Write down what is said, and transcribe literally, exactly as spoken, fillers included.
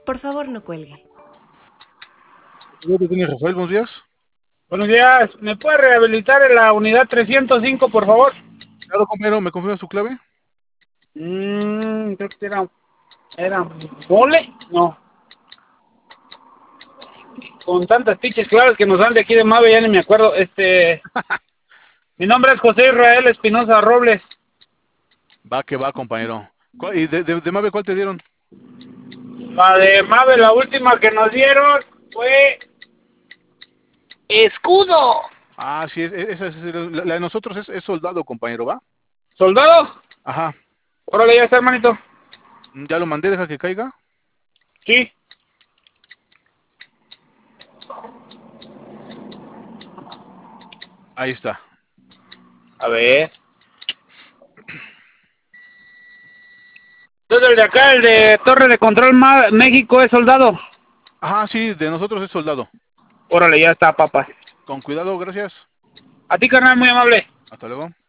Por favor, no cuelgue. ¿Qué tiene Rafael? Buenos días. Buenos días, ¿me puede rehabilitar en la unidad trescientos cinco, por favor? Claro, compañero, ¿me confirma su clave? Mmm, creo que era... ¿Era mole? No. Con tantas pinches claves que nos dan de aquí de Mave, ya ni me acuerdo. Este... Mi nombre es José Israel Espinosa Robles. Va que va, compañero. ¿Cuál- ¿Y de, de, de Mave cuál te dieron? La de Mave, la última que nos dieron fue... ¡Escudo! Ah, sí, es, es- esa es, la, la de nosotros es, es soldado, compañero, ¿va? ¿Soldado? Ajá. Órale, ya está, hermanito. Ya lo mandé, deja que caiga. Sí. Ahí está. A ver. Entonces el de acá, el de Torre de Control Ma- México, es soldado. Ajá, sí, de nosotros es soldado. Órale, ya está, papá. Con cuidado, gracias. A ti, carnal, muy amable. Hasta luego.